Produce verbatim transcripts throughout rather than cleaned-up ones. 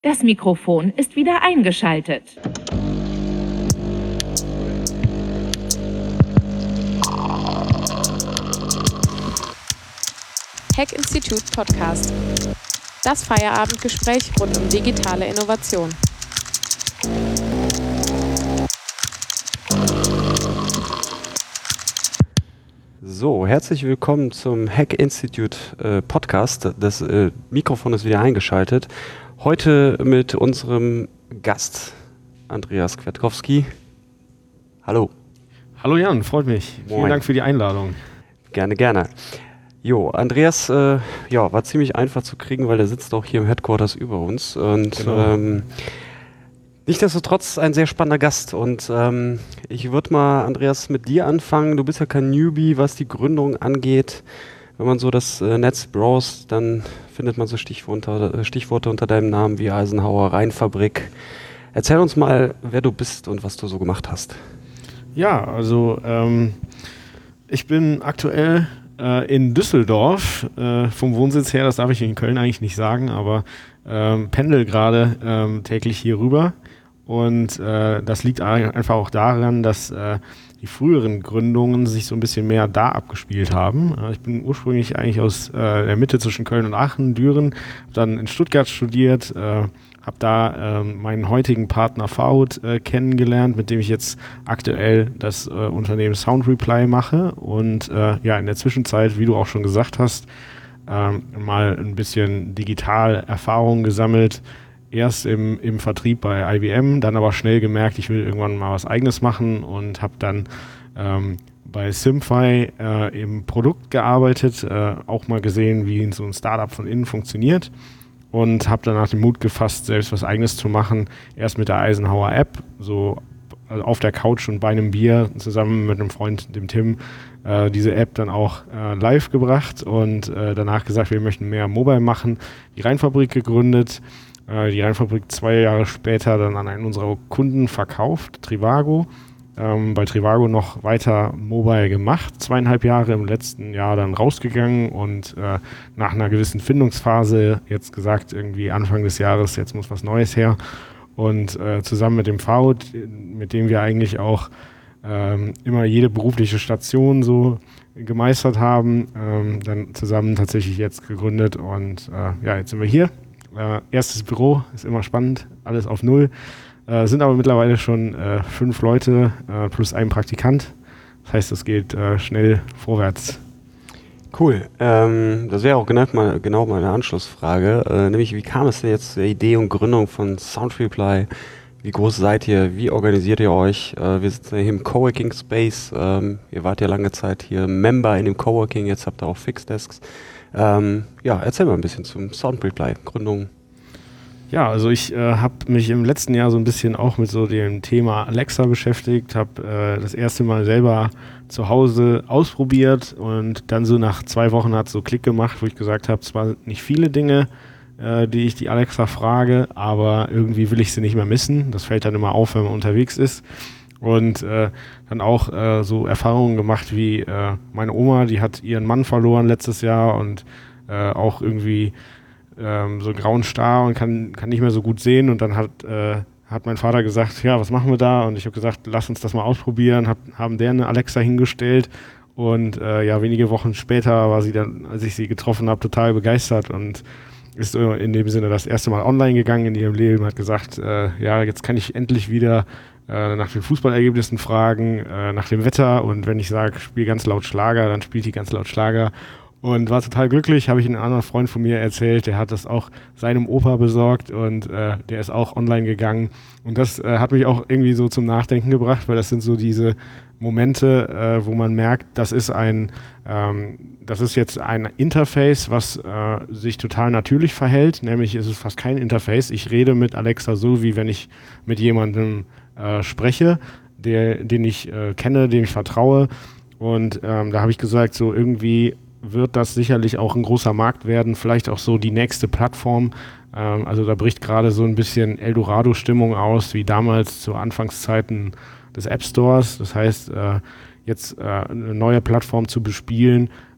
Das Mikrofon ist wieder eingeschaltet. Hack Institute Podcast. Das Feierabendgespräch rund um digitale Innovation. So, herzlich willkommen zum Hack Institute äh, Podcast. Das äh, Mikrofon ist wieder eingeschaltet. Heute mit unserem Gast Andreas Kwiatkowski. Hallo. Hallo Jan, freut mich. Moin. Vielen Dank für die Einladung. Gerne, gerne. Jo, Andreas, äh, ja, war ziemlich einfach zu kriegen, weil er sitzt auch hier im Headquarters über uns. Und Genau. ähm, nichtsdestotrotz ein sehr spannender Gast. Und ähm, ich würde mal, Andreas, mit dir anfangen. Du bist ja kein Newbie, was die Gründung angeht. Wenn man so das äh, Netz browst, dann findet man so Stichworte, äh, Stichworte unter deinem Namen wie Eisenhower, Rheinfabrik. Erzähl uns mal, wer du bist und was du so gemacht hast. Ja, also ähm, ich bin aktuell äh, in Düsseldorf, äh, vom Wohnsitz her, das darf ich in Köln eigentlich nicht sagen, aber ähm, pendel gerade ähm, täglich hier rüber. Und äh, das liegt einfach auch daran, dass äh, die früheren Gründungen sich so ein bisschen mehr da abgespielt haben. Äh, ich bin ursprünglich eigentlich aus äh, der Mitte zwischen Köln und Aachen, Düren, habe dann in Stuttgart studiert, äh, habe da äh, meinen heutigen Partner Farhut äh, kennengelernt, mit dem ich jetzt aktuell das äh, Unternehmen Soundreply mache und äh, ja, in der Zwischenzeit, wie du auch schon gesagt hast, äh, mal ein bisschen digital Erfahrung gesammelt. Erst im, im Vertrieb bei I B M, dann aber schnell gemerkt, ich will irgendwann mal was Eigenes machen und habe dann ähm, bei Simfy äh, im Produkt gearbeitet, äh, auch mal gesehen, wie so ein Startup von innen funktioniert und habe danach den Mut gefasst, selbst was Eigenes zu machen. Erst mit der Eisenhower App, so also auf der Couch und bei einem Bier zusammen mit einem Freund, dem Tim, äh, diese App dann auch äh, live gebracht und äh, danach gesagt, wir möchten mehr Mobile machen, die Rheinfabrik gegründet. Die Rheinfabrik zwei Jahre später dann an einen unserer Kunden verkauft, Trivago. Ähm, bei Trivago noch weiter Mobile gemacht, zweieinhalb Jahre, im letzten Jahr dann rausgegangen und äh, nach einer gewissen Findungsphase jetzt gesagt, irgendwie Anfang des Jahres, jetzt muss was Neues her. Und äh, zusammen mit dem Farhut, mit dem wir eigentlich auch ähm, immer jede berufliche Station so gemeistert haben, ähm, dann zusammen tatsächlich jetzt gegründet und äh, ja, jetzt sind wir hier. Äh, erstes Büro, ist immer spannend, alles auf Null. Äh, sind aber mittlerweile schon äh, fünf Leute äh, plus ein Praktikant. Das heißt, es geht äh, schnell vorwärts. Cool. Ähm, das wäre auch genau, mal, genau meine Anschlussfrage. Äh, nämlich, wie kam es denn jetzt zur Idee und Gründung von Soundreply? Wie groß seid ihr? Wie organisiert ihr euch? Äh, wir sitzen hier im Coworking Space. Ähm, ihr wart ja lange Zeit hier Member in dem Coworking, jetzt habt ihr auch Fixed Desks. Ähm, ja, erzähl mal ein bisschen zum Soundreply, Gründung. Ja, also ich äh, habe mich im letzten Jahr so ein bisschen auch mit so dem Thema Alexa beschäftigt, habe äh, das erste Mal selber zu Hause ausprobiert und dann so nach zwei Wochen hat es so Klick gemacht, wo ich gesagt habe, zwar nicht viele Dinge, äh, die ich die Alexa frage, aber irgendwie will ich sie nicht mehr missen. Das fällt dann immer auf, wenn man unterwegs ist. Und äh, dann auch äh, so Erfahrungen gemacht wie äh, meine Oma, die hat ihren Mann verloren letztes Jahr und äh, auch irgendwie ähm, so grauen Star und kann, kann nicht mehr so gut sehen. Und dann hat, äh, hat mein Vater gesagt, ja, was machen wir da? Und ich habe gesagt, lass uns das mal ausprobieren. Hab, haben der eine Alexa hingestellt und äh, ja, wenige Wochen später war sie dann, als ich sie getroffen habe, total begeistert und ist in dem Sinne das erste Mal online gegangen in ihrem Leben, hat gesagt, äh, ja, jetzt kann ich endlich wieder äh, nach den Fußballergebnissen fragen, äh, nach dem Wetter und wenn ich sage, spiel ganz laut Schlager, dann spielt die ganz laut Schlager und war total glücklich, habe ich einen anderen Freund von mir erzählt, der hat das auch seinem Opa besorgt und äh, der ist auch online gegangen und das äh, hat mich auch irgendwie so zum Nachdenken gebracht, weil das sind so diese Momente, äh, wo man merkt, das ist ein, ähm, das ist jetzt ein Interface, was äh, sich total natürlich verhält, nämlich ist es fast kein Interface. Ich rede mit Alexa so, wie wenn ich mit jemandem äh, spreche, der, den ich äh, kenne, dem ich vertraue. Und ähm, da habe ich gesagt, so irgendwie wird das sicherlich auch ein großer Markt werden, vielleicht auch so die nächste Plattform. Ähm, also da bricht gerade so ein bisschen Eldorado-Stimmung aus, wie damals zu Anfangszeiten des App Stores. Das heißt, äh, jetzt äh, eine neue Plattform zu bespielen,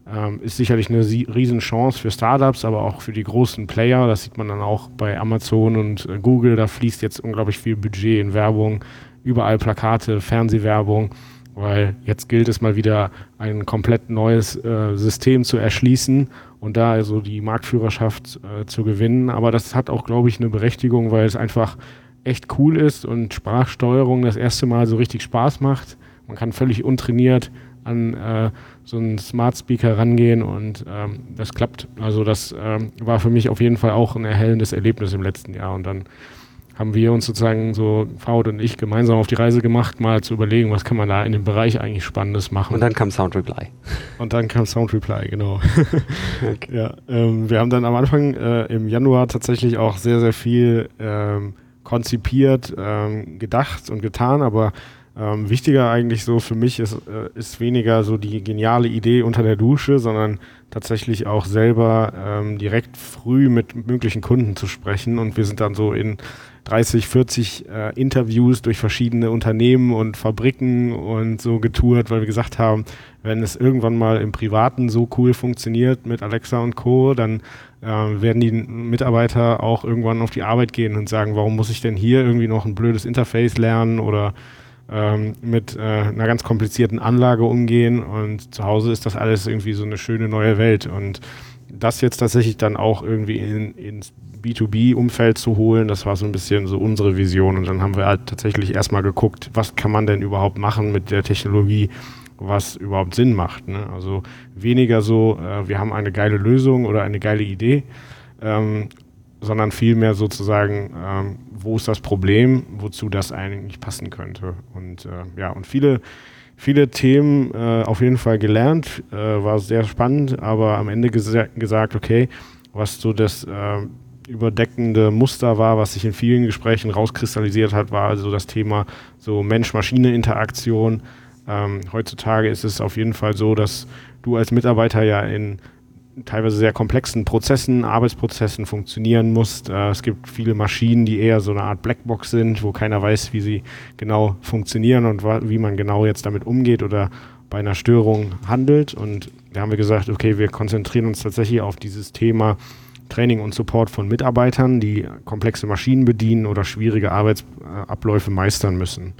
Ähm, ist sicherlich eine sie- Riesenchance für Startups, aber auch für die großen Player. Das sieht man dann auch bei Amazon und äh, Google. Da fließt jetzt unglaublich viel Budget in Werbung, überall Plakate, Fernsehwerbung, weil jetzt gilt es mal wieder, ein komplett neues äh, System zu erschließen und da also die Marktführerschaft äh, zu gewinnen. Aber das hat auch, glaube ich, eine Berechtigung, weil es einfach echt cool ist und Sprachsteuerung das erste Mal so richtig Spaß macht. Man kann völlig untrainiert an äh, so einen Smart Speaker rangehen und ähm, das klappt. Also das ähm, war für mich auf jeden Fall auch ein erhellendes Erlebnis im letzten Jahr. Und dann haben wir uns sozusagen so, Faut und ich, gemeinsam auf die Reise gemacht, mal zu überlegen, was kann man da in dem Bereich eigentlich Spannendes machen. Und dann kam Sound Reply. Und dann kam Sound Reply, genau. Okay. Ja, ähm, wir haben dann am Anfang äh, im Januar tatsächlich auch sehr, sehr viel ähm, konzipiert, ähm, gedacht und getan, aber Ähm, wichtiger eigentlich so für mich ist, äh, ist weniger so die geniale Idee unter der Dusche, sondern tatsächlich auch selber ähm, direkt früh mit möglichen Kunden zu sprechen. Und wir sind dann so in dreißig, vierzig äh, Interviews durch verschiedene Unternehmen und Fabriken und so getourt, weil wir gesagt haben, wenn es irgendwann mal im Privaten so cool funktioniert mit Alexa und Co., dann äh, werden die Mitarbeiter auch irgendwann auf die Arbeit gehen und sagen, warum muss ich denn hier irgendwie noch ein blödes Interface lernen oder Ähm, mit äh, einer ganz komplizierten Anlage umgehen, und zu Hause ist das alles irgendwie so eine schöne neue Welt, und das jetzt tatsächlich dann auch irgendwie in, ins B zwei B-Umfeld zu holen, das war so ein bisschen so unsere Vision, und dann haben wir halt tatsächlich erstmal geguckt, was kann man denn überhaupt machen mit der Technologie, was überhaupt Sinn macht, ne? Also weniger so, äh, wir haben eine geile Lösung oder eine geile Idee, ähm, sondern vielmehr sozusagen, ähm, wo ist das Problem, wozu das eigentlich passen könnte. Und äh, ja, und viele, viele Themen äh, auf jeden Fall gelernt, äh, war sehr spannend, aber am Ende gesa- gesagt, okay, was so das äh, überdeckende Muster war, was sich in vielen Gesprächen rauskristallisiert hat, war also das Thema so Mensch-Maschine-Interaktion. Ähm, heutzutage ist es auf jeden Fall so, dass du als Mitarbeiter ja in teilweise sehr komplexen Prozessen, Arbeitsprozessen funktionieren musst. Äh, es gibt viele Maschinen, die eher so eine Art Blackbox sind, wo keiner weiß, wie sie genau funktionieren und wa- wie man genau jetzt damit umgeht oder bei einer Störung handelt. Und da haben wir gesagt, okay, wir konzentrieren uns tatsächlich auf dieses Thema Training und Support von Mitarbeitern, die komplexe Maschinen bedienen oder schwierige Arbeitsabläufe meistern müssen.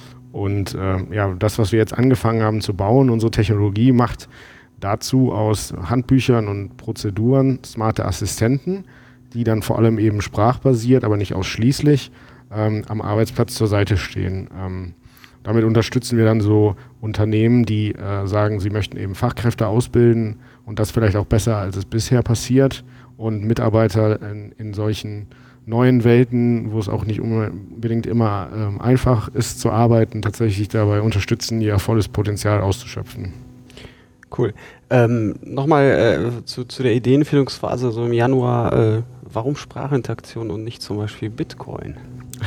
Und äh, ja, das, was wir jetzt angefangen haben zu bauen, unsere Technologie macht dazu aus Handbüchern und Prozeduren smarte Assistenten, die dann vor allem eben sprachbasiert, aber nicht ausschließlich, ähm, am Arbeitsplatz zur Seite stehen. Ähm, damit unterstützen wir dann so Unternehmen, die äh, sagen, sie möchten eben Fachkräfte ausbilden und das vielleicht auch besser, als es bisher passiert, und Mitarbeiter in, in solchen neuen Welten, wo es auch nicht unbedingt immer ähm, einfach ist zu arbeiten, tatsächlich dabei unterstützen, ihr volles Potenzial auszuschöpfen. Cool. Ähm, Nochmal äh, zu, zu der Ideenfindungsphase so im Januar. Äh, warum Sprachinteraktion und nicht zum Beispiel Bitcoin?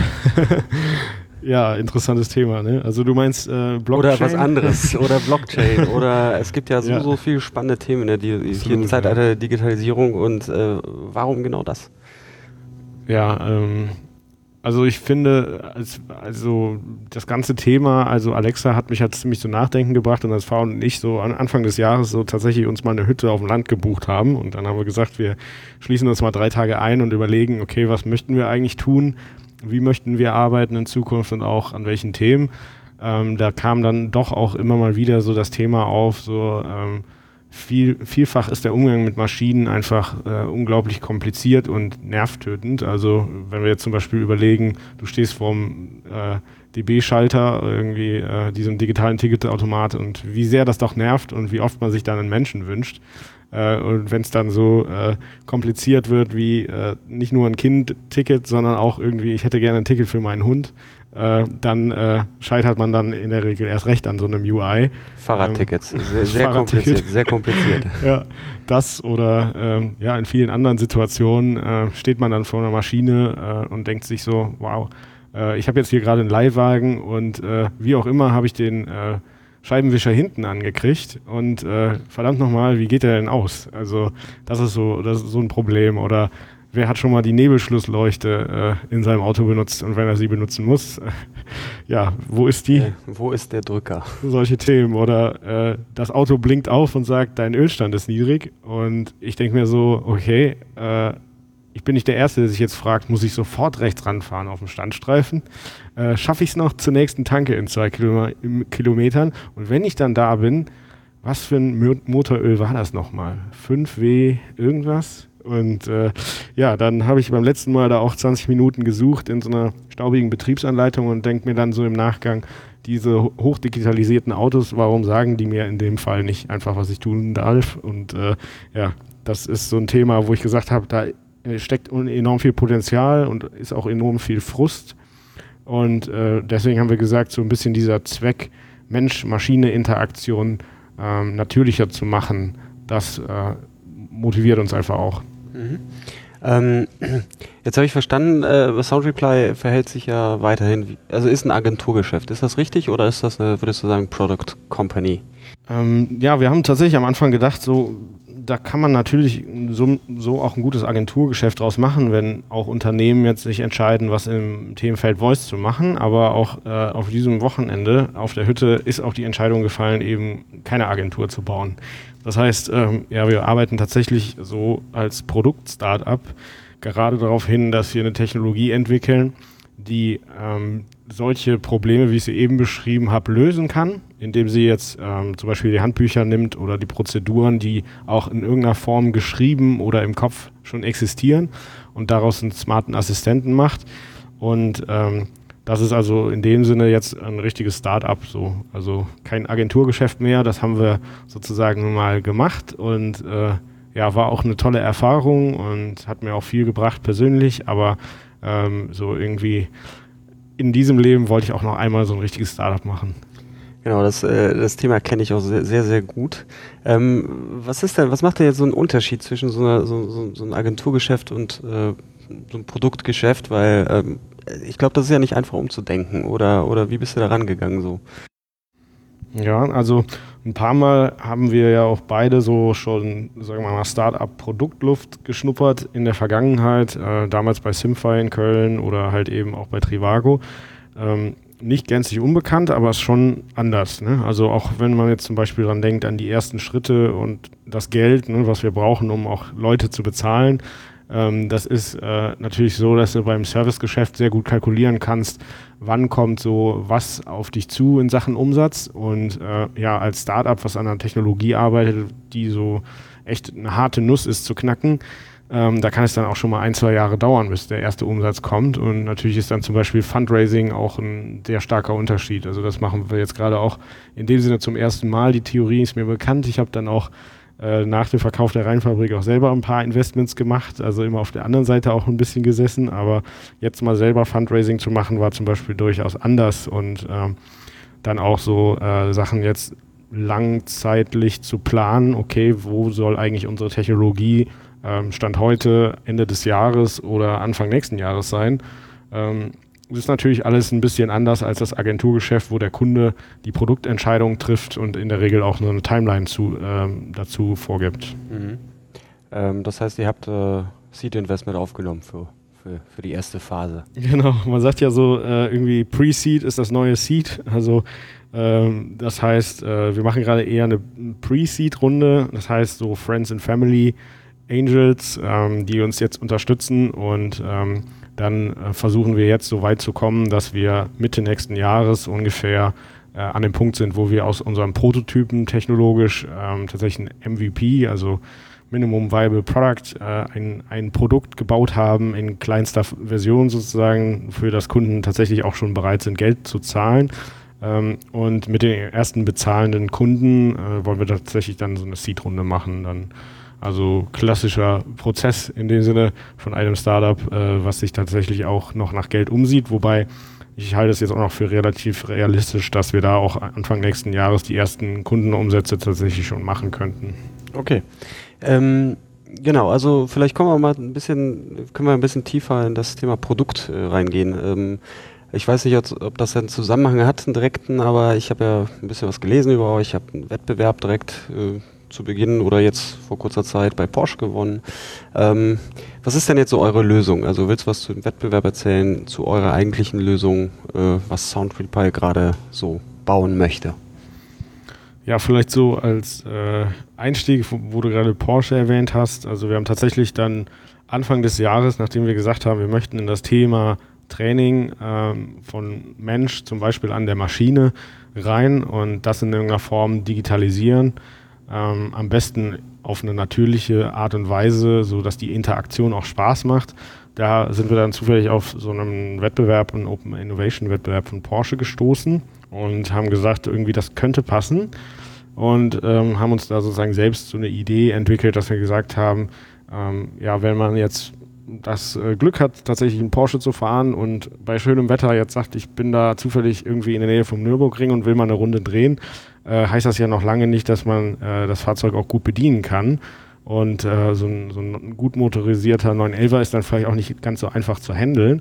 Ja, interessantes Thema, ne? Also du meinst äh, Blockchain? Oder was anderes. Oder Blockchain. Oder es gibt ja so, Ja. so viele spannende Themen in der Di- hier im Absolut, Zeitalter ja. der Digitalisierung. Und äh, warum genau das? Ja, ähm, also ich finde, als, also das ganze Thema, also Alexa hat mich halt ziemlich zum Nachdenken gebracht, und als Frau und ich so an Anfang des Jahres so tatsächlich uns mal eine Hütte auf dem Land gebucht haben, und dann haben wir gesagt, wir schließen uns mal drei Tage ein und überlegen, okay, was möchten wir eigentlich tun, wie möchten wir arbeiten in Zukunft und auch an welchen Themen. Ähm, da kam dann doch auch immer mal wieder so das Thema auf, so ähm, Viel, vielfach ist der Umgang mit Maschinen einfach äh, unglaublich kompliziert und nervtötend. Also wenn wir jetzt zum Beispiel überlegen, du stehst vorm äh, D B-Schalter, irgendwie äh, diesem digitalen Ticketautomat, und wie sehr das doch nervt und wie oft man sich dann einen Menschen wünscht. Äh, und wenn es dann so äh, kompliziert wird wie äh, nicht nur ein Kind-Ticket, sondern auch irgendwie, ich hätte gerne ein Ticket für meinen Hund, äh, dann äh, scheitert man dann in der Regel erst recht an so einem U I. Fahrradtickets. Sehr, sehr Fahrradticket. kompliziert. Sehr kompliziert. Ja, das oder ähm, ja, in vielen anderen Situationen äh, steht man dann vor einer Maschine äh, und denkt sich so, wow, äh, ich habe jetzt hier gerade einen Leihwagen, und äh, wie auch immer habe ich den äh, Scheibenwischer hinten angekriegt, und äh, verdammt nochmal, wie geht der denn aus? Also das ist so, das ist so ein Problem. Oder wer hat schon mal die Nebelschlussleuchte äh, in seinem Auto benutzt und wenn er sie benutzen muss, äh, ja, wo ist die? Äh, wo ist der Drücker? Solche Themen. Oder äh, das Auto blinkt auf und sagt, dein Ölstand ist niedrig. Und ich denke mir so, okay, äh, ich bin nicht der Erste, der sich jetzt fragt, muss ich sofort rechts ranfahren auf dem Standstreifen? Äh, Schaffe ich es noch zur nächsten Tanke in zwei Kilome- Kilometern? Und wenn ich dann da bin, was für ein Mo- Motoröl war das nochmal? fünf W irgendwas? Und äh, ja, dann habe ich beim letzten Mal da auch zwanzig Minuten gesucht in so einer staubigen Betriebsanleitung und denke mir dann so im Nachgang, diese hochdigitalisierten Autos, warum sagen die mir in dem Fall nicht einfach, was ich tun darf? Und äh, ja, das ist so ein Thema, wo ich gesagt habe, da steckt enorm viel Potenzial und ist auch enorm viel Frust. Und äh, deswegen haben wir gesagt, so ein bisschen dieser Zweck, Mensch-Maschine-Interaktion ähm, natürlicher zu machen, das äh, motiviert uns einfach auch. Mhm. Ähm, jetzt habe ich verstanden, äh, SoundReply verhält sich ja weiterhin, wie, also ist ein Agenturgeschäft. Ist das richtig oder ist das, eine, würdest du sagen, Product Company? Ähm, ja, wir haben tatsächlich am Anfang gedacht, so da kann man natürlich so, so auch ein gutes Agenturgeschäft draus machen, wenn auch Unternehmen jetzt sich entscheiden, was im Themenfeld Voice zu machen. Aber auch äh, auf diesem Wochenende auf der Hütte ist auch die Entscheidung gefallen, eben keine Agentur zu bauen. Das heißt, ähm, ja, wir arbeiten tatsächlich so als Produkt-Startup gerade darauf hin, dass wir eine Technologie entwickeln, die ähm, solche Probleme, wie ich sie eben beschrieben habe, lösen kann, indem sie jetzt ähm, zum Beispiel die Handbücher nimmt oder die Prozeduren, die auch in irgendeiner Form geschrieben oder im Kopf schon existieren und daraus einen smarten Assistenten macht. Und ähm, das ist also in dem Sinne jetzt ein richtiges Start-up, so. Also kein Agenturgeschäft mehr, das haben wir sozusagen mal gemacht und äh, ja, war auch eine tolle Erfahrung und hat mir auch viel gebracht persönlich, aber ähm, so irgendwie in diesem Leben wollte ich auch noch einmal so ein richtiges Startup machen. Genau, das, äh, das Thema kenne ich auch sehr, sehr, sehr gut. Ähm, was ist denn, was macht denn jetzt so einen Unterschied zwischen so, einer, so, so, so einem Agenturgeschäft und äh, so einem Produktgeschäft? Weil ähm, ich glaube, das ist ja nicht einfach umzudenken. Oder, oder wie bist du da rangegangen so? Ja, also ein paar Mal haben wir ja auch beide so schon, sagen wir mal, Start-up-Produktluft geschnuppert in der Vergangenheit, äh, damals bei Simfy in Köln oder halt eben auch bei Trivago. Ähm, nicht gänzlich unbekannt, aber ist schon anders. Ne? Also auch wenn man jetzt zum Beispiel dran denkt, an die ersten Schritte und das Geld, ne, was wir brauchen, um auch Leute zu bezahlen, ähm, das ist äh, natürlich so, dass du beim Servicegeschäft sehr gut kalkulieren kannst, wann kommt so was auf dich zu in Sachen Umsatz. Und äh, ja, als Startup, was an einer Technologie arbeitet, die so echt eine harte Nuss ist zu knacken, Ähm, da kann es dann auch schon mal ein, zwei Jahre dauern, bis der erste Umsatz kommt. Und natürlich ist dann zum Beispiel Fundraising auch ein sehr starker Unterschied. Also das machen wir jetzt gerade auch in dem Sinne zum ersten Mal. Die Theorie ist mir bekannt. Ich habe dann auch äh, nach dem Verkauf der Rheinfabrik auch selber ein paar Investments gemacht. Also immer auf der anderen Seite auch ein bisschen gesessen. Aber jetzt mal selber Fundraising zu machen, war zum Beispiel durchaus anders. Und ähm, dann auch so äh, Sachen jetzt langzeitlich zu planen. Okay, wo soll eigentlich unsere Technologie Stand heute, Ende des Jahres oder Anfang nächsten Jahres sein. Ähm, das ist natürlich alles ein bisschen anders als das Agenturgeschäft, wo der Kunde die Produktentscheidung trifft und in der Regel auch nur eine Timeline zu, ähm, dazu vorgibt. Mhm. Ähm, das heißt, ihr habt äh, Seed Investment aufgenommen für, für, für die erste Phase. Genau, man sagt ja so, äh, irgendwie Pre-Seed ist das neue Seed. Also ähm, das heißt, äh, wir machen gerade eher eine Pre-Seed-Runde. Das heißt so Friends and Family, Angels, ähm, die uns jetzt unterstützen und ähm, dann äh, versuchen wir jetzt so weit zu kommen, dass wir Mitte nächsten Jahres ungefähr äh, an dem Punkt sind, wo wir aus unserem Prototypen technologisch ähm, tatsächlich ein M V P, also Minimum Viable Product, äh, ein, ein Produkt gebaut haben in kleinster Version sozusagen, für das Kunden tatsächlich auch schon bereit sind, Geld zu zahlen. Ähm, und mit den ersten bezahlenden Kunden äh, wollen wir tatsächlich dann so eine Seed-Runde machen, dann also klassischer Prozess in dem Sinne von einem Startup, äh, was sich tatsächlich auch noch nach Geld umsieht. Wobei ich halte es jetzt auch noch für relativ realistisch, dass wir da auch Anfang nächsten Jahres die ersten Kundenumsätze tatsächlich schon machen könnten. Okay. Ähm, genau, also vielleicht kommen wir mal ein bisschen, können wir ein bisschen tiefer in das Thema Produkt äh, reingehen. Ähm, ich weiß nicht, ob das einen Zusammenhang hat, einen direkten, aber ich habe ja ein bisschen was gelesen über euch. Ich habe einen Wettbewerb direkt äh, zu Beginn oder jetzt vor kurzer Zeit bei Porsche gewonnen. Ähm, was ist denn jetzt so eure Lösung? Also willst du was zu dem Wettbewerb erzählen, zu eurer eigentlichen Lösung, äh, was SoundReply gerade so bauen möchte? Ja, vielleicht so als äh, Einstieg, wo du gerade Porsche erwähnt hast. Also wir haben tatsächlich dann Anfang des Jahres, nachdem wir gesagt haben, wir möchten in das Thema Training ähm, von Mensch zum Beispiel an der Maschine rein und das in irgendeiner Form digitalisieren, ähm, am besten auf eine natürliche Art und Weise, sodass die Interaktion auch Spaß macht. Da sind wir dann zufällig auf so einen Wettbewerb, einen Open Innovation Wettbewerb von Porsche gestoßen und haben gesagt, irgendwie das könnte passen und ähm, haben uns da sozusagen selbst so eine Idee entwickelt, dass wir gesagt haben, ähm, ja, wenn man jetzt das äh, Glück hat, tatsächlich einen Porsche zu fahren und bei schönem Wetter jetzt sagt, ich bin da zufällig irgendwie in der Nähe vom Nürburgring und will mal eine Runde drehen, äh, heißt das ja noch lange nicht, dass man äh, das Fahrzeug auch gut bedienen kann. Und äh, so, ein, so ein gut motorisierter neun elfer ist dann vielleicht auch nicht ganz so einfach zu handeln.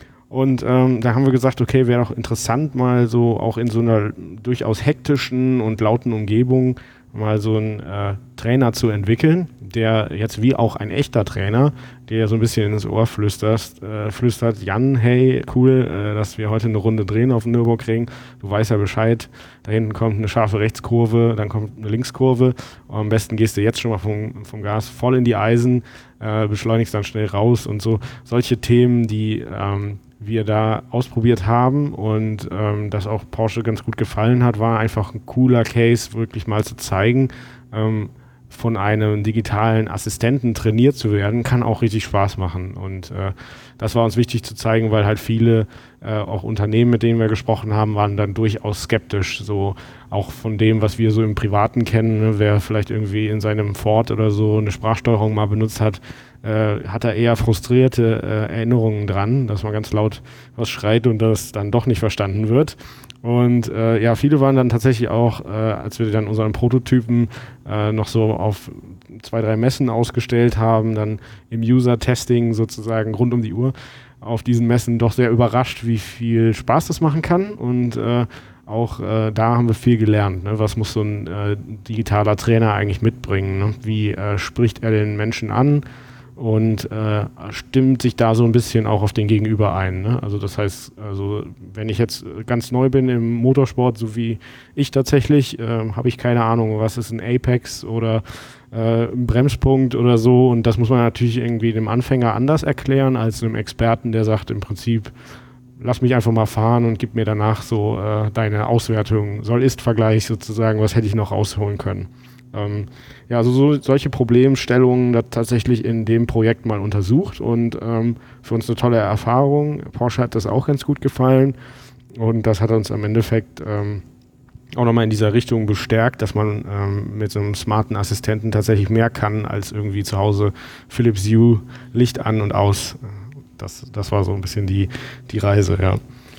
Und ähm, da haben wir gesagt, okay, wäre doch interessant, mal so auch in so einer durchaus hektischen und lauten Umgebung mal so einen äh, Trainer zu entwickeln, der jetzt wie auch ein echter Trainer, der so ein bisschen ins Ohr flüstert, äh, flüstert, Jan, hey, cool, äh, dass wir heute eine Runde drehen auf dem Nürburgring, du weißt ja Bescheid, da hinten kommt eine scharfe Rechtskurve, dann kommt eine Linkskurve, und am besten gehst du jetzt schon mal vom, vom Gas voll in die Eisen, äh, beschleunigst dann schnell raus und so, solche Themen, die ähm, wir da ausprobiert haben und ähm, das auch Porsche ganz gut gefallen hat, war einfach ein cooler Case, wirklich mal zu zeigen, ähm, von einem digitalen Assistenten trainiert zu werden, kann auch richtig Spaß machen. Und äh, das war uns wichtig zu zeigen, weil halt viele äh, auch Unternehmen, mit denen wir gesprochen haben, waren dann durchaus skeptisch, so auch von dem, was wir so im Privaten kennen, ne? Wer vielleicht irgendwie in seinem Ford oder so eine Sprachsteuerung mal benutzt hat, Äh, hat er eher frustrierte äh, Erinnerungen dran, dass man ganz laut was schreit und das dann doch nicht verstanden wird. Und äh, ja, viele waren dann tatsächlich auch, äh, als wir dann unseren Prototypen äh, noch so auf zwei, drei Messen ausgestellt haben, dann im User-Testing sozusagen rund um die Uhr auf diesen Messen doch sehr überrascht, wie viel Spaß das machen kann. Und äh, auch äh, da haben wir viel gelernt. Ne? Was muss so ein äh, digitaler Trainer eigentlich mitbringen? Ne? Wie äh, spricht er den Menschen an? Und äh, stimmt sich da so ein bisschen auch auf den Gegenüber ein. Ne? Also das heißt, also wenn ich jetzt ganz neu bin im Motorsport, so wie ich tatsächlich, äh, habe ich keine Ahnung, was ist ein Apex oder äh, ein Bremspunkt oder so. Und das muss man natürlich irgendwie dem Anfänger anders erklären als einem Experten, der sagt im Prinzip, lass mich einfach mal fahren und gib mir danach so äh, deine Auswertung, Soll-Ist-Vergleich sozusagen, was hätte ich noch rausholen können. Ähm, ja, also so, solche Problemstellungen da tatsächlich in dem Projekt mal untersucht und ähm, für uns eine tolle Erfahrung. Porsche hat das auch ganz gut gefallen und das hat uns am Endeffekt ähm, auch nochmal in dieser Richtung bestärkt, dass man ähm, mit so einem smarten Assistenten tatsächlich mehr kann als irgendwie zu Hause Philips Hue, Licht an und aus. Das, das war so ein bisschen die, die Reise, ja.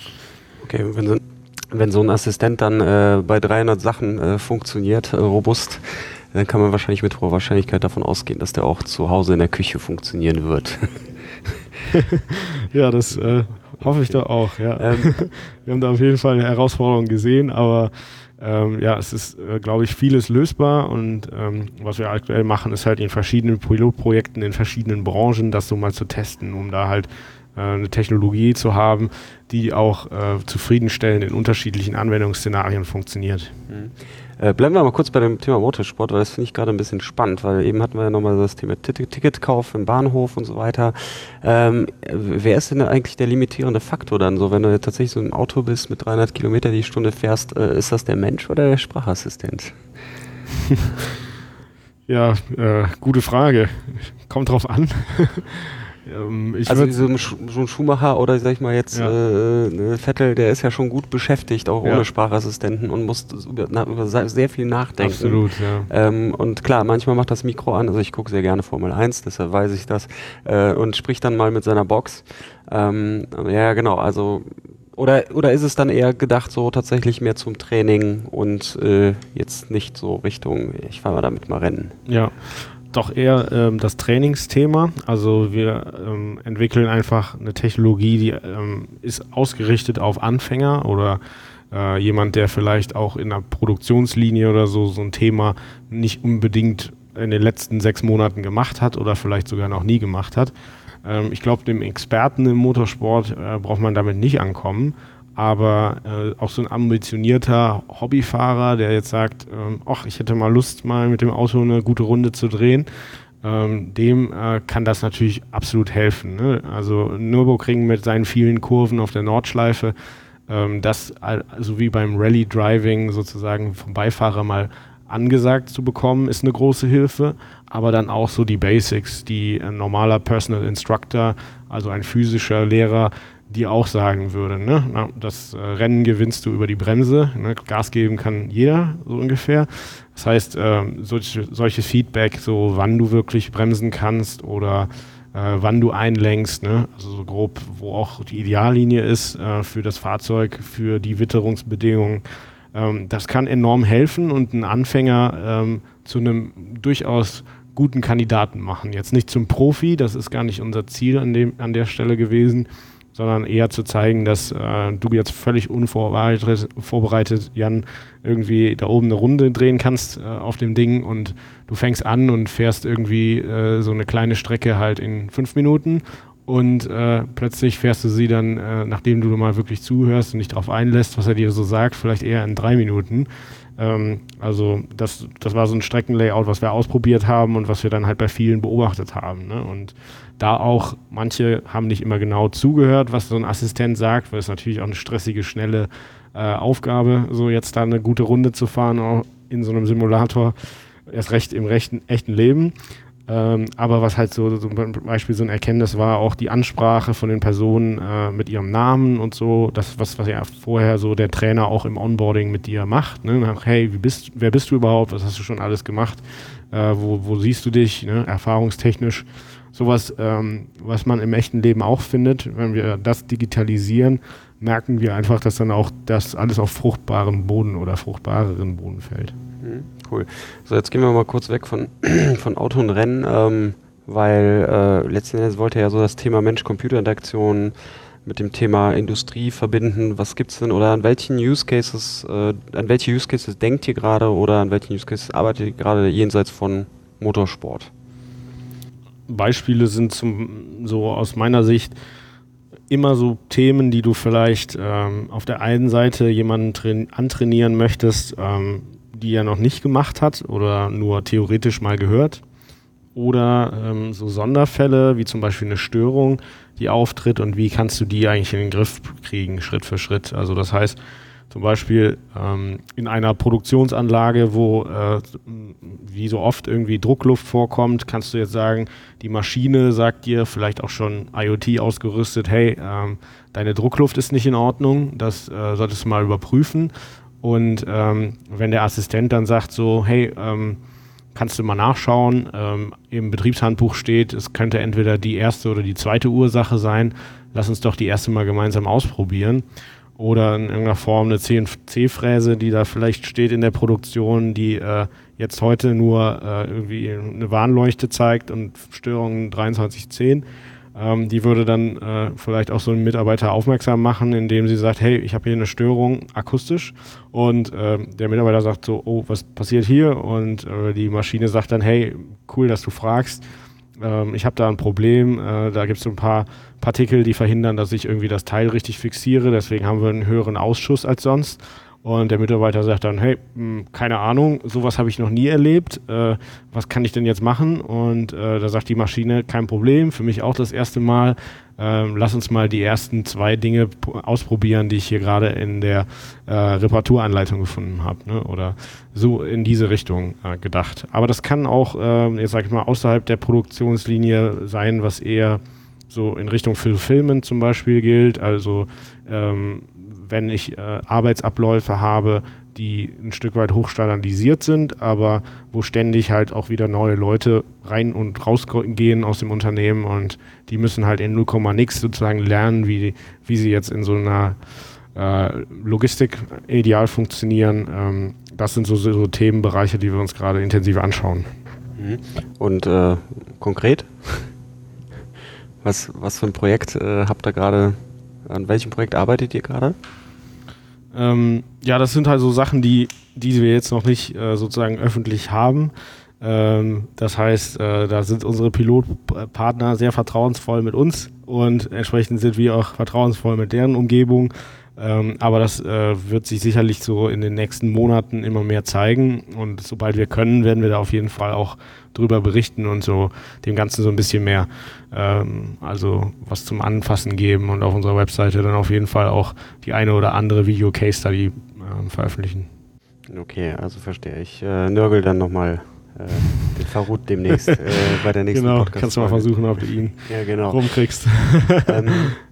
Okay, wenn so, wenn so ein Assistent dann äh, bei dreihundert Sachen äh, funktioniert, äh, robust, dann kann man wahrscheinlich mit hoher Wahrscheinlichkeit davon ausgehen, dass der auch zu Hause in der Küche funktionieren wird. Ja, das äh, hoffe ich doch auch. Ja. Ähm. Wir haben da auf jeden Fall eine Herausforderung gesehen, aber ähm, ja, es ist, äh, glaube ich, vieles lösbar und ähm, was wir aktuell machen, ist halt in verschiedenen Pilotprojekten, in verschiedenen Branchen, das so mal zu testen, um da halt äh, eine Technologie zu haben, die auch äh, zufriedenstellend in unterschiedlichen Anwendungsszenarien funktioniert. Mhm. Äh, bleiben wir mal kurz bei dem Thema Motorsport, weil das finde ich gerade ein bisschen spannend, weil eben hatten wir ja nochmal das Thema Ticketkauf im Bahnhof und so weiter. Ähm, wer ist denn eigentlich der limitierende Faktor dann so, wenn du jetzt tatsächlich so ein Auto bist mit dreihundert Kilometer die Stunde fährst, äh, ist das der Mensch oder der Sprachassistent? Ja, äh, gute Frage. Kommt drauf an. Ähm, ich also so ein, so ein Schumacher oder sag ich mal jetzt ja. äh, Vettel, der ist ja schon gut beschäftigt, auch ja. ohne Sprachassistenten und muss über, na, über sehr viel nachdenken. Absolut, ja. Ähm, und klar, manchmal macht das Mikro an, also ich gucke sehr gerne Formel eins, deshalb weiß ich das, äh, und spricht dann mal mit seiner Box. Ähm, ja, genau, also oder, oder ist es dann eher gedacht so tatsächlich mehr zum Training und äh, jetzt nicht so Richtung, ich fahre mal damit mal Rennen? Ja. Doch eher ähm, das Trainingsthema. Also wir ähm, entwickeln einfach eine Technologie, die ähm, ist ausgerichtet auf Anfänger oder äh, jemand, der vielleicht auch in einer Produktionslinie oder so so ein Thema nicht unbedingt in den letzten sechs Monaten gemacht hat oder vielleicht sogar noch nie gemacht hat. Ähm, ich glaube, dem Experten im Motorsport äh, braucht man damit nicht ankommen. Aber äh, auch so ein ambitionierter Hobbyfahrer, der jetzt sagt, ähm, ach, ich hätte mal Lust, mal mit dem Auto eine gute Runde zu drehen, ähm, dem äh, kann das natürlich absolut helfen. Ne? Also Nürburgring mit seinen vielen Kurven auf der Nordschleife, ähm, das also wie beim Rally Driving sozusagen vom Beifahrer mal angesagt zu bekommen, ist eine große Hilfe. Aber dann auch so die Basics, die ein normaler Personal Instructor, also ein physischer Lehrer, die auch sagen würde, ne? Na, das äh, Rennen gewinnst du über die Bremse, ne? Gas geben kann jeder, so ungefähr. Das heißt, äh, solch, solches Feedback, so wann du wirklich bremsen kannst oder äh, wann du einlenkst, ne? Also so grob, wo auch die Ideallinie ist äh, für das Fahrzeug, für die Witterungsbedingungen, ähm, das kann enorm helfen und einen Anfänger ähm, zu einem durchaus guten Kandidaten machen. Jetzt nicht zum Profi, das ist gar nicht unser Ziel an, dem, an der Stelle gewesen, sondern eher zu zeigen, dass äh, du jetzt völlig unvorbereitet, vorbereitet, Jan, irgendwie da oben eine Runde drehen kannst äh, auf dem Ding und du fängst an und fährst irgendwie äh, so eine kleine Strecke halt in fünf Minuten und äh, plötzlich fährst du sie dann, äh, nachdem du mal wirklich zuhörst und dich darauf einlässt, was er dir so sagt, vielleicht eher in drei Minuten. Ähm, also das, das war so ein Streckenlayout, was wir ausprobiert haben und was wir dann halt bei vielen beobachtet haben, ne? Und da auch, manche haben nicht immer genau zugehört, was so ein Assistent sagt, weil es natürlich auch eine stressige, schnelle äh, Aufgabe, so jetzt da eine gute Runde zu fahren, auch in so einem Simulator, erst recht im rechten, echten Leben. Ähm, aber was halt so, so zum Beispiel so ein Erkenntnis war, auch die Ansprache von den Personen äh, mit ihrem Namen und so, das, was, was ja vorher so der Trainer auch im Onboarding mit dir macht. Ne? Nach, hey, wie bist, wer bist du überhaupt? Was hast du schon alles gemacht? Äh, wo, wo siehst du dich, ne? Erfahrungstechnisch? Sowas, ähm, was man im echten Leben auch findet. Wenn wir das digitalisieren, merken wir einfach, dass dann auch das alles auf fruchtbaren Boden oder fruchtbareren Boden fällt. Cool. So, jetzt gehen wir mal kurz weg von, von Auto und Rennen, ähm, weil äh, letzten Endes wollte ja so das Thema Mensch-Computer-Interaktion mit dem Thema Industrie verbinden. Was gibt's denn oder an welchen Use Cases, äh, an welche Use Cases denkt ihr gerade oder an welchen Use Cases arbeitet ihr gerade jenseits von Motorsport? Beispiele sind zum, so aus meiner Sicht immer so Themen, die du vielleicht ähm, auf der einen Seite jemanden train- antrainieren möchtest, ähm, die er noch nicht gemacht hat oder nur theoretisch mal gehört. Oder ähm, so Sonderfälle, wie zum Beispiel eine Störung, die auftritt und wie kannst du die eigentlich in den Griff kriegen, Schritt für Schritt. Also das heißt, zum Beispiel ähm, in einer Produktionsanlage, wo äh, wie so oft irgendwie Druckluft vorkommt, kannst du jetzt sagen, die Maschine sagt dir vielleicht auch schon IoT ausgerüstet, hey, ähm, deine Druckluft ist nicht in Ordnung, das äh, solltest du mal überprüfen. Und ähm, wenn der Assistent dann sagt so, hey, ähm, kannst du mal nachschauen, ähm, im Betriebshandbuch steht, es könnte entweder die erste oder die zweite Ursache sein, lass uns doch die erste mal gemeinsam ausprobieren. Oder in irgendeiner Form eine C N C-Fräse, die da vielleicht steht in der Produktion, die äh, jetzt heute nur äh, irgendwie eine Warnleuchte zeigt und Störungen dreiundzwanzig zehn. Ähm, die würde dann äh, vielleicht auch so einen Mitarbeiter aufmerksam machen, indem sie sagt, hey, ich habe hier eine Störung akustisch und äh, der Mitarbeiter sagt so, oh, was passiert hier? Und äh, die Maschine sagt dann, hey, cool, dass du fragst. Ähm, ich habe da ein Problem, äh, da gibt es so ein paar Partikel, die verhindern, dass ich irgendwie das Teil richtig fixiere, deswegen haben wir einen höheren Ausschuss als sonst. Und der Mitarbeiter sagt dann, hey, mh, keine Ahnung, sowas habe ich noch nie erlebt, äh, was kann ich denn jetzt machen? Und äh, da sagt die Maschine, kein Problem, für mich auch das erste Mal, äh, lass uns mal die ersten zwei Dinge p- ausprobieren, die ich hier gerade in der äh, Reparaturanleitung gefunden habe, ne? Oder so in diese Richtung äh, gedacht. Aber das kann auch, äh, jetzt sage ich mal, außerhalb der Produktionslinie sein, was eher so in Richtung Fulfillment zum Beispiel gilt, also ähm, wenn ich äh, Arbeitsabläufe habe, die ein Stück weit hochstandardisiert sind, aber wo ständig halt auch wieder neue Leute rein und rausgehen aus dem Unternehmen und die müssen halt in null Komma nix sozusagen lernen, wie, wie sie jetzt in so einer äh, Logistik ideal funktionieren. Ähm, das sind so, so, so Themenbereiche, die wir uns gerade intensiv anschauen. Und äh, konkret? Was, was für ein Projekt äh, habt ihr gerade, an welchem Projekt arbeitet ihr gerade? Ähm, ja, das sind halt so Sachen, die, die wir jetzt noch nicht äh, sozusagen öffentlich haben. Ähm, das heißt, äh, da sind unsere Pilotpartner sehr vertrauensvoll mit uns und entsprechend sind wir auch vertrauensvoll mit deren Umgebung. Ähm, aber das äh, wird sich sicherlich so in den nächsten Monaten immer mehr zeigen und sobald wir können, werden wir da auf jeden Fall auch drüber berichten und so dem Ganzen so ein bisschen mehr ähm, also was zum Anfassen geben und auf unserer Webseite dann auf jeden Fall auch die eine oder andere Video-Case-Study äh, veröffentlichen. Okay, also verstehe ich. Äh, nörgel dann nochmal äh, den Farut demnächst äh, bei der nächsten genau, Podcast. kannst du mal versuchen, ob du ihn ja, genau. rumkriegst. ähm,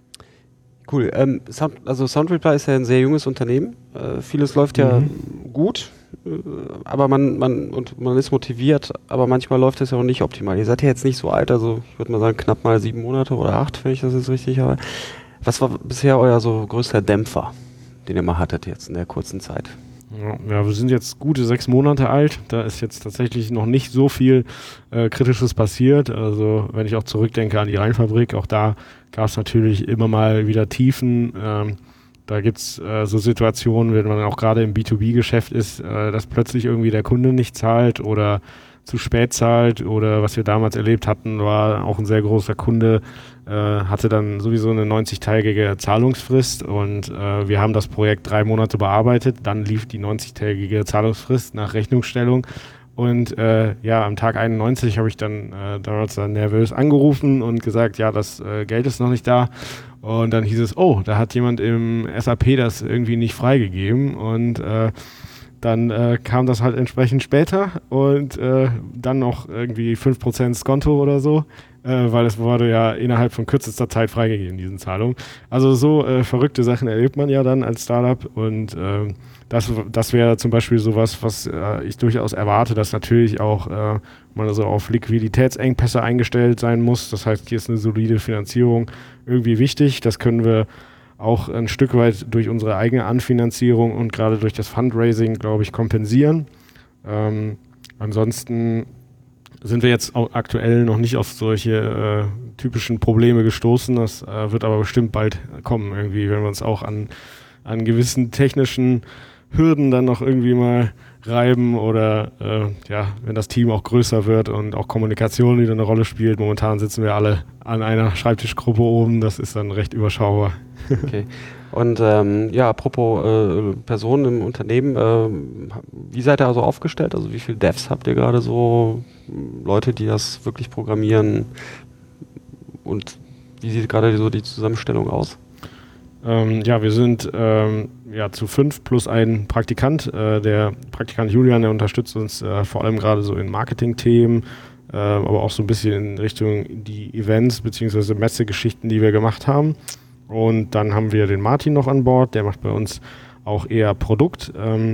cool. Ähm, Sound, also SoundReply ist ja ein sehr junges Unternehmen. Äh, vieles läuft ja mhm. gut, äh, aber man, man, und man ist motiviert, aber manchmal läuft es ja auch nicht optimal. Ihr seid ja jetzt nicht so alt, also ich würde mal sagen knapp mal sieben Monate oder acht, wenn ich das jetzt richtig habe. Was war bisher euer so größter Dämpfer, den ihr mal hattet jetzt in der kurzen Zeit? Ja, wir sind jetzt gute sechs Monate alt. Da ist jetzt tatsächlich noch nicht so viel äh, Kritisches passiert. Also wenn ich auch zurückdenke an die Rheinfabrik, auch da gab es natürlich immer mal wieder Tiefen. Ähm, da gibt es äh, so Situationen, wenn man auch gerade im B zwei B-Geschäft ist, äh, dass plötzlich irgendwie der Kunde nicht zahlt oder zu spät zahlt oder was wir damals erlebt hatten, war auch ein sehr großer Kunde, äh, hatte dann sowieso eine neunzig-tägige Zahlungsfrist und äh, wir haben das Projekt drei Monate bearbeitet, dann lief die neunzig-tägige Zahlungsfrist nach Rechnungsstellung und äh, ja, am Tag einundneunzig habe ich dann äh, damals dann nervös angerufen und gesagt, ja, das äh, Geld ist noch nicht da und dann hieß es, oh, da hat jemand im S A P das irgendwie nicht freigegeben und äh, Dann äh, kam das halt entsprechend später und äh, dann noch irgendwie fünf Prozent Skonto oder so, äh, weil es wurde ja innerhalb von kürzester Zeit freigegeben, diesen Zahlungen. Also so äh, verrückte Sachen erlebt man ja dann als Startup und äh, das, das wäre zum Beispiel sowas, was äh, ich durchaus erwarte, dass natürlich auch äh, man also auf Liquiditätsengpässe eingestellt sein muss. Das heißt, hier ist eine solide Finanzierung irgendwie wichtig. Das können wir auch ein Stück weit durch unsere eigene Anfinanzierung und gerade durch das Fundraising, glaube ich, kompensieren. Ähm, ansonsten sind wir jetzt auch aktuell noch nicht auf solche äh, typischen Probleme gestoßen. Das äh, wird aber bestimmt bald kommen, irgendwie, wenn wir uns auch an, an gewissen technischen Hürden dann noch irgendwie mal reiben oder äh, ja, wenn das Team auch größer wird und auch Kommunikation wieder eine Rolle spielt. Momentan sitzen wir alle an einer Schreibtischgruppe oben, das ist dann recht überschaubar. Okay. Und ähm, ja, apropos äh, Personen im Unternehmen, äh, wie seid ihr also aufgestellt? Also wie viele Devs habt ihr gerade so, Leute, die das wirklich programmieren und wie sieht gerade so die Zusammenstellung aus? Ähm, ja, wir sind ähm, ja, zu fünf plus ein Praktikant. Äh, der Praktikant Julian, der unterstützt uns äh, vor allem gerade so in Marketing-Themen, äh, aber auch so ein bisschen in Richtung die Events bzw. Messegeschichten, die wir gemacht haben. Und dann haben wir den Martin noch an Bord, der macht bei uns auch eher Produkt. Ähm,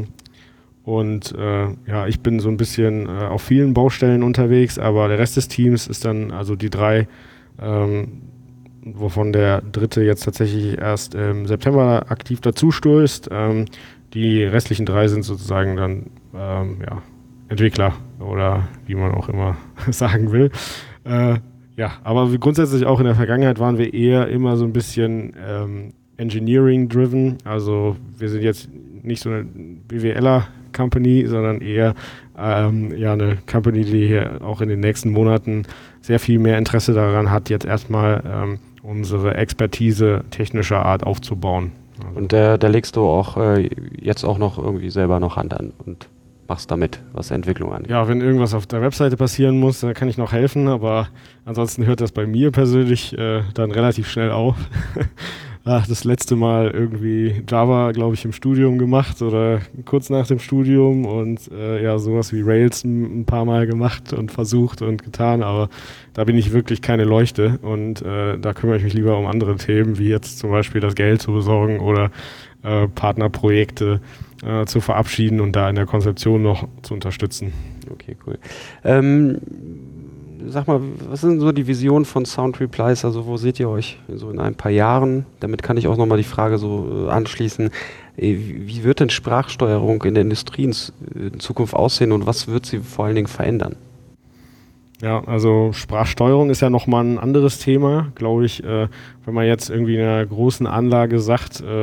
und äh, ja, ich bin so ein bisschen äh, auf vielen Baustellen unterwegs, aber der Rest des Teams ist dann, also die drei, ähm, wovon der dritte jetzt tatsächlich erst im September aktiv dazu stößt. Ähm, die restlichen drei sind sozusagen dann ähm, ja, Entwickler oder wie man auch immer sagen will. Äh, ja, aber grundsätzlich auch in der Vergangenheit waren wir eher immer so ein bisschen ähm, Engineering-driven. Also wir sind jetzt nicht so eine B W L-Company, sondern eher ähm, ja, eine Company, die hier auch in den nächsten Monaten sehr viel mehr Interesse daran hat, jetzt erstmal ähm, unsere Expertise technischer Art aufzubauen. Also und da, da legst du auch äh, jetzt auch noch irgendwie selber noch Hand an und machst damit, was Entwicklung angeht. Ja, wenn irgendwas auf der Webseite passieren muss, dann kann ich noch helfen, aber ansonsten hört das bei mir persönlich äh, dann relativ schnell auf. Ach, das letzte Mal irgendwie Java, glaube ich, im Studium gemacht oder kurz nach dem Studium und äh, ja, sowas wie Rails ein, ein paar Mal gemacht und versucht und getan, aber da bin ich wirklich keine Leuchte und äh, da kümmere ich mich lieber um andere Themen, wie jetzt zum Beispiel das Geld zu besorgen oder äh, Partnerprojekte äh, zu verabschieden und da in der Konzeption noch zu unterstützen. Okay, cool. Ähm, Sag mal, was sind so die Visionen von SoundReplies? Also wo seht ihr euch so in ein paar Jahren? Damit kann ich auch nochmal die Frage so äh, anschließen. Äh, wie wird denn Sprachsteuerung in der Industrie in, in Zukunft aussehen und was wird sie vor allen Dingen verändern? Ja, also Sprachsteuerung ist ja nochmal ein anderes Thema, glaube ich. Äh, wenn man jetzt irgendwie in einer großen Anlage sagt, äh,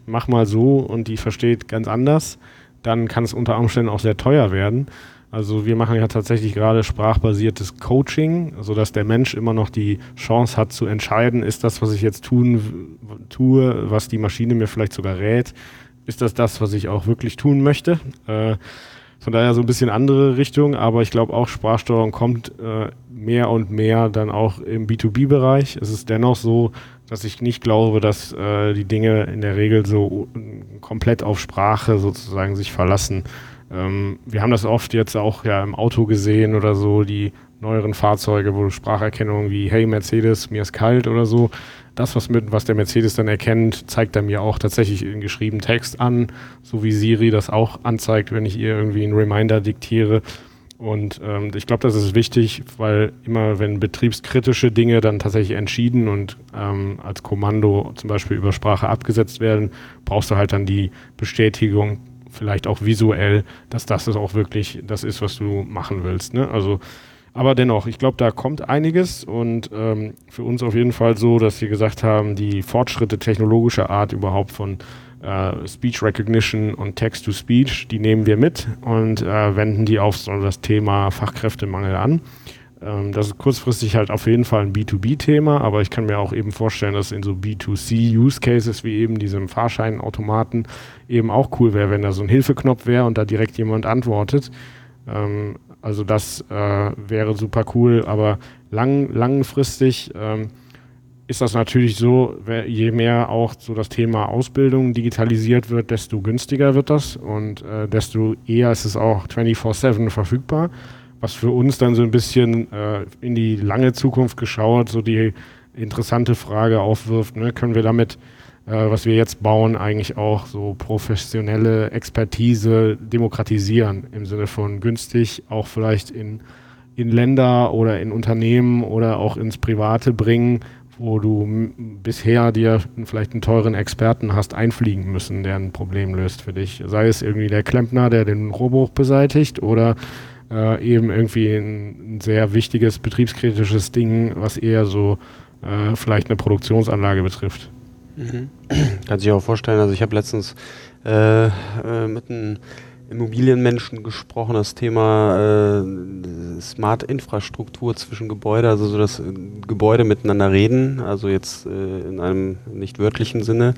mach mal so und die versteht ganz anders, dann kann es unter Umständen auch sehr teuer werden. Also wir machen ja tatsächlich gerade sprachbasiertes Coaching, sodass der Mensch immer noch die Chance hat zu entscheiden, ist das, was ich jetzt tun tue, was die Maschine mir vielleicht sogar rät, ist das das, was ich auch wirklich tun möchte? Äh, von daher so ein bisschen andere Richtung, aber ich glaube auch Sprachsteuerung kommt äh, mehr und mehr dann auch im B zwei B-Bereich. Es ist dennoch so, dass ich nicht glaube, dass äh, die Dinge in der Regel so komplett auf Sprache sozusagen sich verlassen. Ähm, wir haben das oft jetzt auch ja im Auto gesehen oder so, die neueren Fahrzeuge, wo Spracherkennung wie hey Mercedes, mir ist kalt oder so, das, was, mit, was der Mercedes dann erkennt, zeigt er mir auch tatsächlich in geschriebenen Text an, so wie Siri das auch anzeigt, wenn ich ihr irgendwie einen Reminder diktiere. Und ähm, ich glaube, das ist wichtig, weil immer, wenn betriebskritische Dinge dann tatsächlich entschieden und ähm, als Kommando zum Beispiel über Sprache abgesetzt werden, brauchst du halt dann die Bestätigung, vielleicht auch visuell, dass das auch wirklich das ist, was du machen willst. Ne? Also, aber dennoch, ich glaube, da kommt einiges und ähm, für uns auf jeden Fall so, dass wir gesagt haben, die Fortschritte technologischer Art überhaupt von äh, Speech Recognition und Text-to-Speech, die nehmen wir mit und äh, wenden die auf so das Thema Fachkräftemangel an. Ähm, das ist kurzfristig halt auf jeden Fall ein B zwei B-Thema, aber ich kann mir auch eben vorstellen, dass in so B zwei C-Use-Cases wie eben diesem Fahrscheinautomaten eben auch cool wäre, wenn da so ein Hilfeknopf wäre und da direkt jemand antwortet. Ähm, also das äh, wäre super cool, aber lang, langfristig ähm, ist das natürlich so, je mehr auch so das Thema Ausbildung digitalisiert wird, desto günstiger wird das und äh, desto eher ist es auch vierundzwanzig sieben verfügbar, was für uns dann so ein bisschen äh, in die lange Zukunft geschaut so die interessante Frage aufwirft, ne? Können wir damit, äh, was wir jetzt bauen, eigentlich auch so professionelle Expertise demokratisieren, im Sinne von günstig auch vielleicht in, in Länder oder in Unternehmen oder auch ins Private bringen, wo du m- bisher dir vielleicht einen teuren Experten hast einfliegen müssen, der ein Problem löst für dich. Sei es irgendwie der Klempner, der den Rohrbruch beseitigt oder äh, eben irgendwie ein, ein sehr wichtiges, betriebskritisches Ding, was eher so äh, vielleicht eine Produktionsanlage betrifft. Mhm. Kann sich auch vorstellen, also ich habe letztens äh, äh, mit einem Immobilienmenschen gesprochen, das Thema äh, Smart-Infrastruktur zwischen Gebäude, also so dass äh, Gebäude miteinander reden, also jetzt äh, in einem nicht wörtlichen Sinne,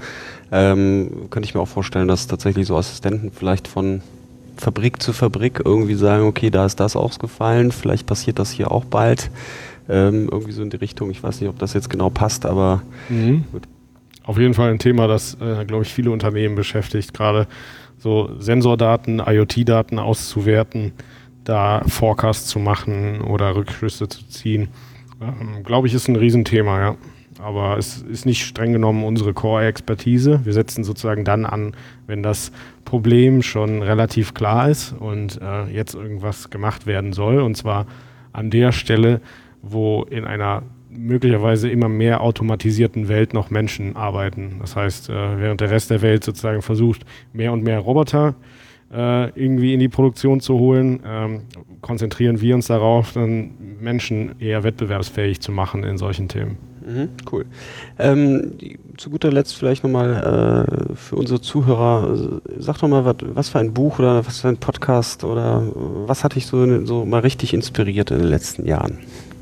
ähm, könnte ich mir auch vorstellen, dass tatsächlich so Assistenten vielleicht von Fabrik zu Fabrik irgendwie sagen, okay, da ist das ausgefallen, vielleicht passiert das hier auch bald, ähm, irgendwie so in die Richtung, ich weiß nicht, ob das jetzt genau passt, aber Mhm. gut. Auf jeden Fall ein Thema, das, äh, glaube ich, viele Unternehmen beschäftigt, gerade so Sensordaten, IoT-Daten auszuwerten, da Forecasts zu machen oder Rückschlüsse zu ziehen. Ähm, glaube ich, ist ein Riesenthema, ja. Aber es ist nicht streng genommen unsere Core-Expertise. Wir setzen sozusagen dann an, wenn das Problem schon relativ klar ist und äh, jetzt irgendwas gemacht werden soll. Und zwar an der Stelle, wo in einer möglicherweise immer mehr automatisierten Welt noch Menschen arbeiten. Das heißt, äh, während der Rest der Welt sozusagen versucht, mehr und mehr Roboter äh, irgendwie in die Produktion zu holen, ähm, konzentrieren wir uns darauf, dann Menschen eher wettbewerbsfähig zu machen in solchen Themen. Mhm, cool. Ähm, die, zu guter Letzt vielleicht nochmal äh, für unsere Zuhörer, äh, sag doch mal, wat, was für ein Buch oder was für ein Podcast oder was hat dich so, so mal richtig inspiriert in den letzten Jahren?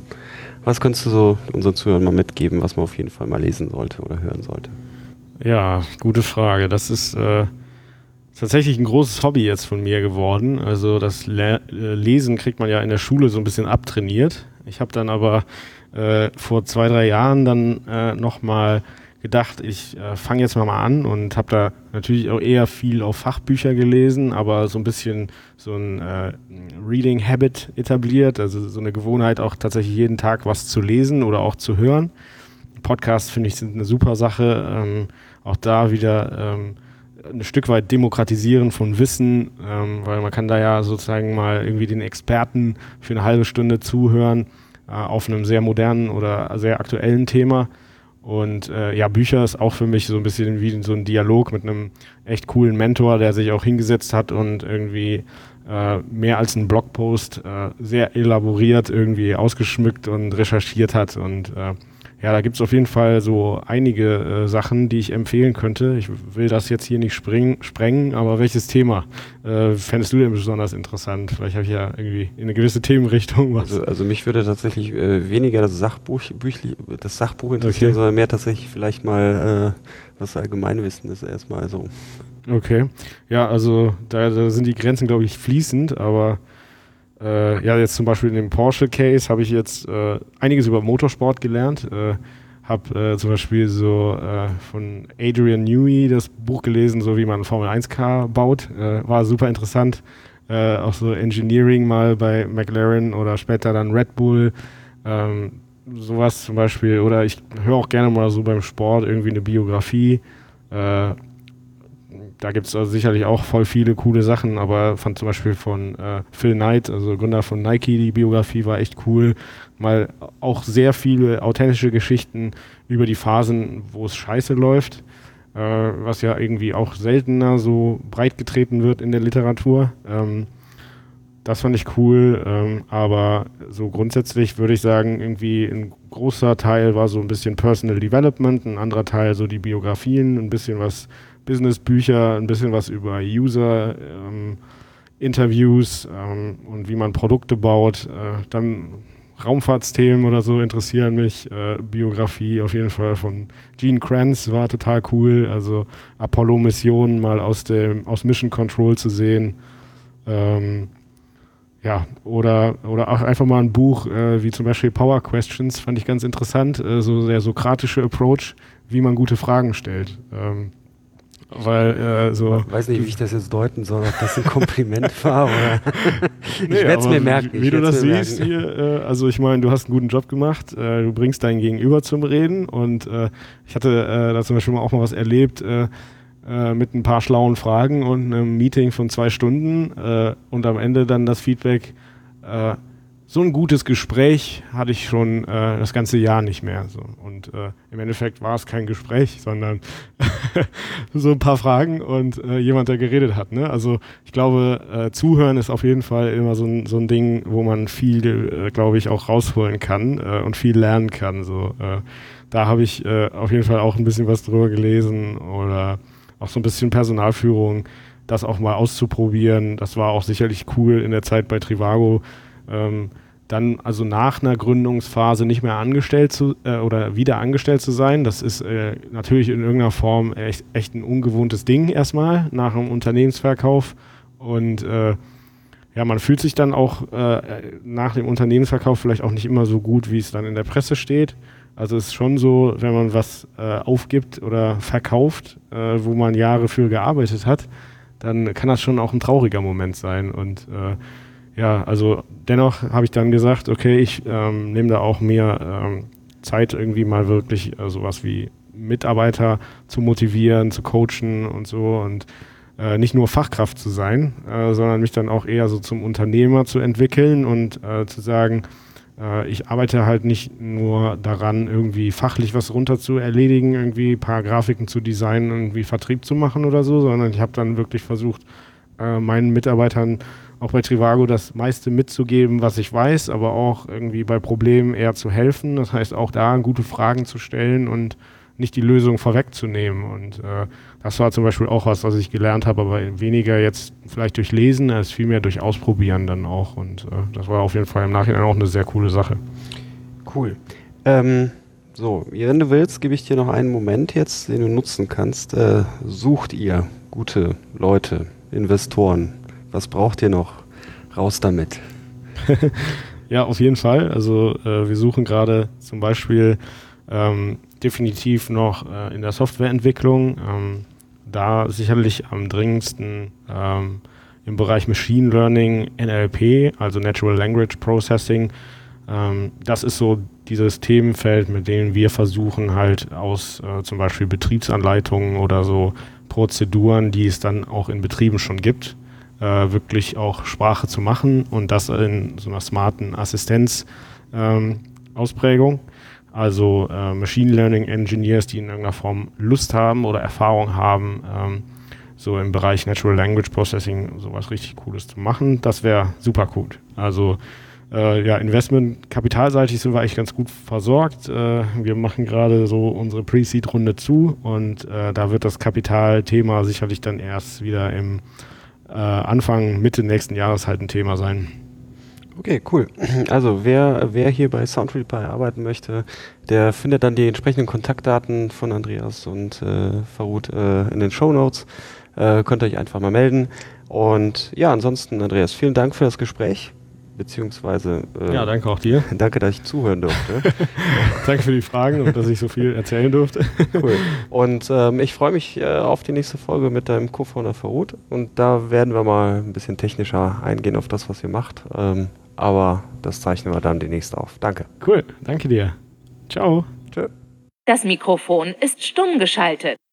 Was könntest du so unseren Zuhörern mal mitgeben, was man auf jeden Fall mal lesen sollte oder hören sollte? Ja, gute Frage. Das ist äh, tatsächlich ein großes Hobby jetzt von mir geworden. Also das Le- Lesen kriegt man ja in der Schule so ein bisschen abtrainiert. Ich habe dann aber äh, vor zwei, drei Jahren dann äh, nochmal gedacht, ich äh, fange jetzt mal, mal an und habe da natürlich auch eher viel auf Fachbücher gelesen, aber so ein bisschen so ein äh, Reading Habit etabliert, also so eine Gewohnheit auch tatsächlich jeden Tag was zu lesen oder auch zu hören. Podcasts finde ich sind eine super Sache, ähm, auch da wieder ähm, ein Stück weit demokratisieren von Wissen, ähm, weil man kann da ja sozusagen mal irgendwie den Experten für eine halbe Stunde zuhören äh, auf einem sehr modernen oder sehr aktuellen Thema. Und äh, ja, Bücher ist auch für mich so ein bisschen wie so ein Dialog mit einem echt coolen Mentor, der sich auch hingesetzt hat und irgendwie äh, mehr als einen Blogpost äh, sehr elaboriert irgendwie ausgeschmückt und recherchiert hat. Und äh, ja, da gibt es auf jeden Fall so einige äh, Sachen, die ich empfehlen könnte. Ich will das jetzt hier nicht springen, sprengen, aber welches Thema äh, fändest du denn besonders interessant? Vielleicht habe ich ja irgendwie in eine gewisse Themenrichtung was. Also, also mich würde tatsächlich äh, weniger das Sachbuch, Büchli, das Sachbuch interessieren, okay. sondern mehr tatsächlich vielleicht mal äh, was Allgemeinwissen ist erstmal so. Okay, ja, also da, da sind die Grenzen, glaube ich, fließend, aber Äh, ja, jetzt zum Beispiel in dem Porsche-Case habe ich jetzt äh, einiges über Motorsport gelernt. Äh, habe äh, zum Beispiel so äh, von Adrian Newey das Buch gelesen, so wie man ein Formel eins Car baut. Äh, war super interessant. Äh, auch so Engineering mal bei McLaren oder später dann Red Bull. Ähm, sowas zum Beispiel. Oder ich höre auch gerne mal so beim Sport irgendwie eine Biografie. Äh, Da gibt es also sicherlich auch voll viele coole Sachen, aber fand zum Beispiel von äh, Phil Knight, also Gründer von Nike, die Biografie war echt cool. Mal auch sehr viele authentische Geschichten über die Phasen, wo es scheiße läuft, äh, was ja irgendwie auch seltener so breit getreten wird in der Literatur. Ähm, das fand ich cool, ähm, aber so grundsätzlich würde ich sagen, irgendwie ein großer Teil war so ein bisschen Personal Development, ein anderer Teil so die Biografien, ein bisschen was Business-Bücher, ein bisschen was über User-Interviews ähm, ähm, und wie man Produkte baut. Äh, dann Raumfahrtsthemen oder so interessieren mich. Äh, Biografie auf jeden Fall von Gene Kranz war total cool. Also Apollo-Missionen mal aus dem aus Mission Control zu sehen. Ähm, ja, oder, oder auch einfach mal ein Buch äh, wie zum Beispiel Power Questions, fand ich ganz interessant. Äh, so der sokratische Approach, wie man gute Fragen stellt. Ähm, Weil, äh, so. Ich weiß nicht, wie ich das jetzt deuten soll, ob das ein Kompliment war oder. ich nee, werde es mir merken. Wie, wie du das siehst hier, äh, also ich meine, du hast einen guten Job gemacht, äh, du bringst dein Gegenüber zum Reden und äh, ich hatte äh, da zum Beispiel auch mal was erlebt äh, äh, mit ein paar schlauen Fragen und einem Meeting von zwei Stunden äh, und am Ende dann das Feedback, äh, so ein gutes Gespräch hatte ich schon äh, das ganze Jahr nicht mehr. So. Und äh, im Endeffekt war es kein Gespräch, sondern so ein paar Fragen und äh, jemand, der geredet hat. Ne? Also ich glaube, äh, Zuhören ist auf jeden Fall immer so ein, so ein Ding, wo man viel, äh, glaube ich, auch rausholen kann äh, und viel lernen kann. So. Äh, da habe ich äh, auf jeden Fall auch ein bisschen was drüber gelesen oder auch so ein bisschen Personalführung, das auch mal auszuprobieren. Das war auch sicherlich cool in der Zeit bei Trivago. Ähm, dann also nach einer Gründungsphase nicht mehr angestellt zu äh, oder wieder angestellt zu sein. Das ist äh, natürlich in irgendeiner Form echt, echt ein ungewohntes Ding erstmal nach einem Unternehmensverkauf und äh, ja, man fühlt sich dann auch äh, nach dem Unternehmensverkauf vielleicht auch nicht immer so gut, wie es dann in der Presse steht. Also es ist schon so, wenn man was äh, aufgibt oder verkauft, äh, wo man Jahre für gearbeitet hat, dann kann das schon auch ein trauriger Moment sein und äh, ja, also dennoch habe ich dann gesagt, okay, ich ähm, nehme da auch mehr ähm, Zeit irgendwie mal wirklich äh, sowas wie Mitarbeiter zu motivieren, zu coachen und so und äh, nicht nur Fachkraft zu sein, äh, sondern mich dann auch eher so zum Unternehmer zu entwickeln und äh, zu sagen, äh, ich arbeite halt nicht nur daran, irgendwie fachlich was runter zu erledigen, irgendwie ein paar Grafiken zu designen, irgendwie Vertrieb zu machen oder so, sondern ich habe dann wirklich versucht, äh, meinen Mitarbeitern auch bei Trivago das meiste mitzugeben, was ich weiß, aber auch irgendwie bei Problemen eher zu helfen. Das heißt, auch da gute Fragen zu stellen und nicht die Lösung vorwegzunehmen. Und äh, das war zum Beispiel auch was, was ich gelernt habe, aber weniger jetzt vielleicht durch Lesen, als vielmehr durch Ausprobieren dann auch. Und äh, das war auf jeden Fall im Nachhinein auch eine sehr coole Sache. Cool. Ähm, so, wenn du willst, gebe ich dir noch einen Moment jetzt, den du nutzen kannst. Äh, sucht ihr gute Leute, Investoren? Was braucht ihr noch? Raus damit. Ja, auf jeden Fall. Also äh, wir suchen gerade zum Beispiel ähm, definitiv noch äh, in der Softwareentwicklung. Ähm, da sicherlich am dringendsten ähm, im Bereich Machine Learning, N L P, also Natural Language Processing. Ähm, das ist so dieses Themenfeld, mit dem wir versuchen halt aus äh, zum Beispiel Betriebsanleitungen oder so Prozeduren, die es dann auch in Betrieben schon gibt, Äh, wirklich auch Sprache zu machen und das in so einer smarten Assistenz-Ausprägung. Ähm, also äh, Machine Learning Engineers, die in irgendeiner Form Lust haben oder Erfahrung haben, ähm, so im Bereich Natural Language Processing sowas richtig Cooles zu machen, das wäre super cool. Also äh, ja, Investment, kapitalseitig sind wir eigentlich ganz gut versorgt. Äh, wir machen gerade so unsere Pre-Seed-Runde zu und äh, da wird das Kapitalthema sicherlich dann erst wieder im äh, Anfang, Mitte nächsten Jahres halt ein Thema sein. Okay, cool. Also wer, wer hier bei Soundtree arbeiten möchte, der findet dann die entsprechenden Kontaktdaten von Andreas und äh, Farud äh, in den Shownotes. Äh, könnt ihr euch einfach mal melden. Und ja, ansonsten, Andreas, vielen Dank für das Gespräch. Beziehungsweise äh, ja, danke auch dir. Danke, dass ich zuhören durfte. Danke für die Fragen und dass ich so viel erzählen durfte. Cool. Und ähm, ich freue mich äh, auf die nächste Folge mit deinem Co-Founder Farud. Und da werden wir mal ein bisschen technischer eingehen auf das, was ihr macht. Ähm, aber das zeichnen wir dann demnächst auf. Danke. Cool, danke dir. Ciao. Tschö. Das Mikrofon ist stumm geschaltet.